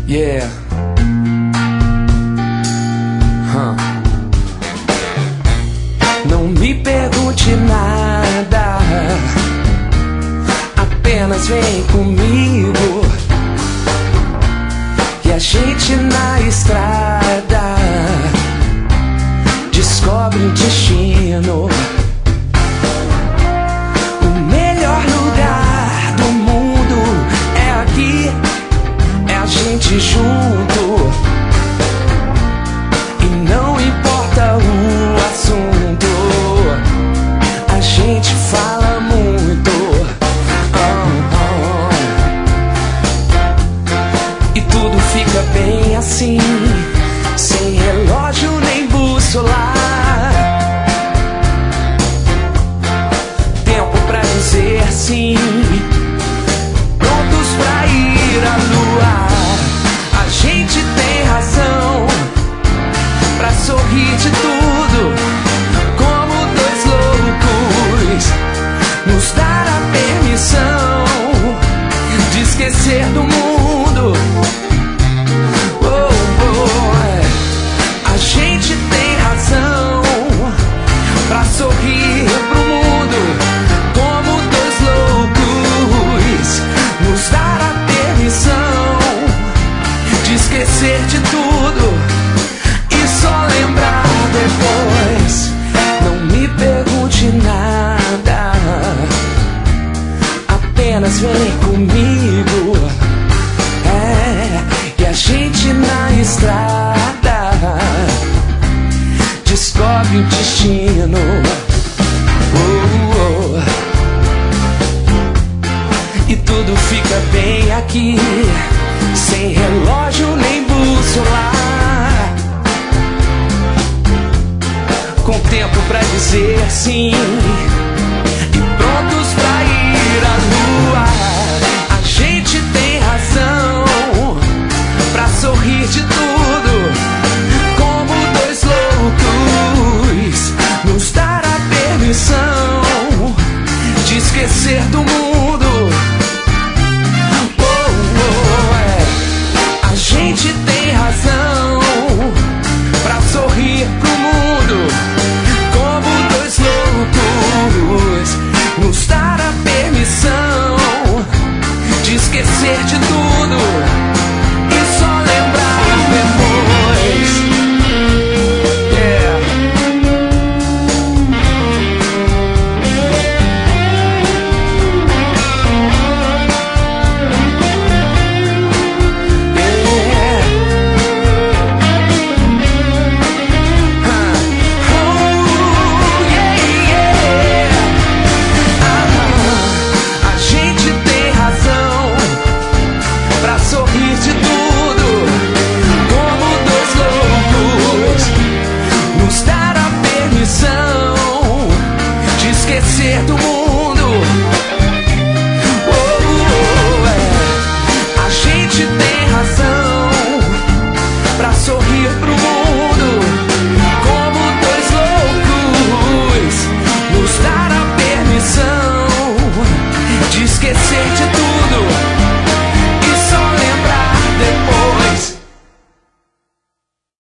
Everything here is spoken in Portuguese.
Yeah. Não me pergunte nada, apenas vem comigo e a gente na estrada descobre o destino. O melhor lugar do mundo é aqui, é a gente junto. E não importa o assunto, a gente fala muito. E tudo fica bem assim, sem relógio nem bússola. Tempo pra dizer sim, prontos pra ir à lua. A gente tem razão pra sorrir de tudo, como dois loucos, nos dar a permissão de esquecer do mundo. A gente tem razão pra sorrir pro mundo, como dois loucos, nos dar a permissão de esquecer de tudo e só lembrar depois. Não me pergunte nada, apenas vem comigo. E a gente na estrada descobre o destino. E tudo fica bem aqui, sem relógio nem bússola, com tempo pra dizer sim e prontos pra ir à lua. A gente tem razão pra sorrir de tudo, como dois loucos, nos dar a permissão de esquecer do mundo. A gente tem razão pra sorrir pro mundo, como dois loucos, nos dar a permissão de esquecer de tudo.